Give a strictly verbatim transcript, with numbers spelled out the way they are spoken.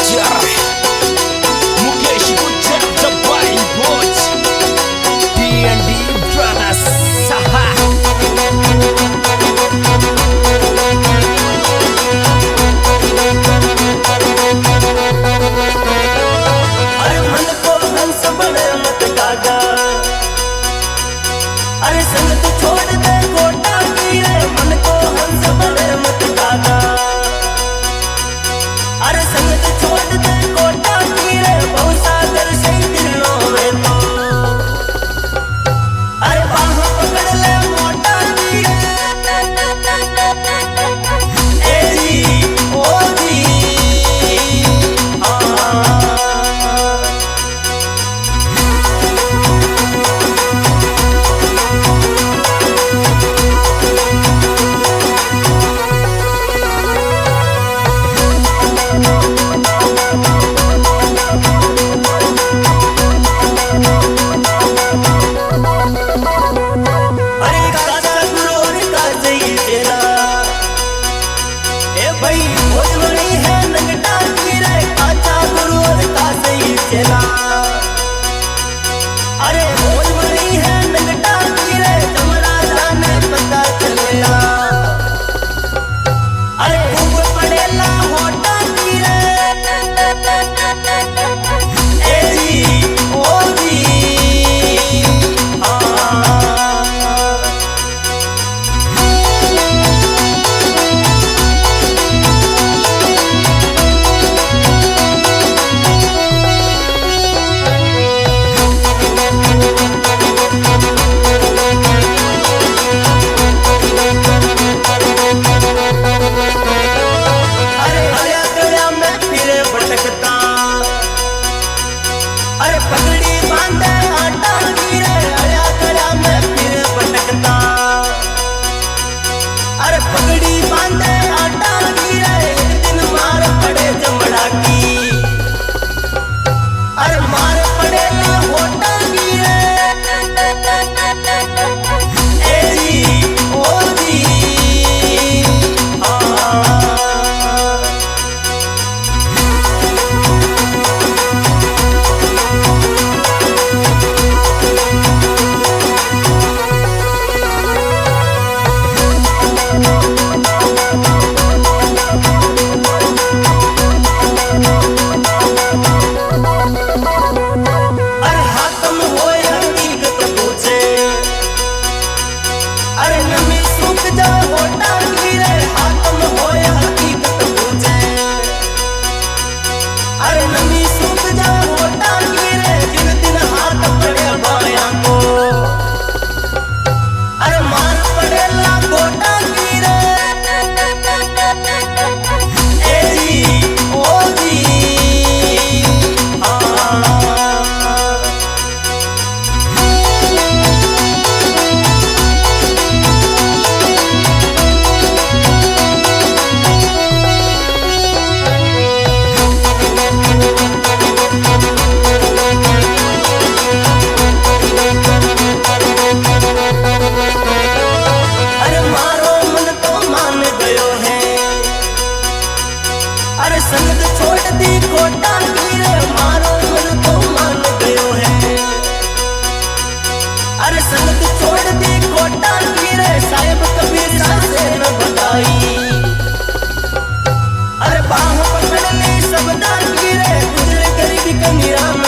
Gujar, Mukesh Gujar, the Boy Boys, D and D Brothers. Saha. अरे मन को हंस बड़े मत कागा, अरे संग तू छोड़ दे गोटा की रे। मन को हंस बड़े मत कागा, अरे संग तू छोड़ दे गोटा की रे। बहु सागर से दिलों में तो अरे बाह पकड़ ले मोटा की रे। ए जी ओ जी आ अरे काचा गुरु और काचे ही तेरा, ए भाई भोजपुरी है नंगटा की रे। काचा गुरु और काचे ही तेरा, अरे भोजपुरी है नंगटा की रे। जमरा जाने पता चलेला, अरे खूब पड़ेला होटा की रे। ए जी ओ जी आ अरे आया गया मैं फिरे भटकता, अरे पगड़ी बांधे आटा की रे। आया गया मैं फिरे भटकता, अरे पगड़ी बांधे आटा की रे। एक दिन मार पड़े जमड़ा की, अरे मार पड़े ना होटा की रे। ए जी ओ जी आ अरे हाथम होए हकीकत पूछे, अरे नमी सूख जा होटा की रे। हाथम होए हकीकत पूछे, अरे नमी सूख जा होटा की रे। जिन दिन हाथ पड़े बाया को, अरे मार पड़ेला गोटा की रे। ए जी ओ जी आ अरे मारो मन तो मान गयो है, अरे संग छोड़ दी कोटा की रे। मारो मन तो मान गयो है, अरे संग छोड़ दी कोटा की रे। साहिब कबीर से न बताई, अरे बाह पकड़ ली सब दान की रे। गुजर गरीबी का निराम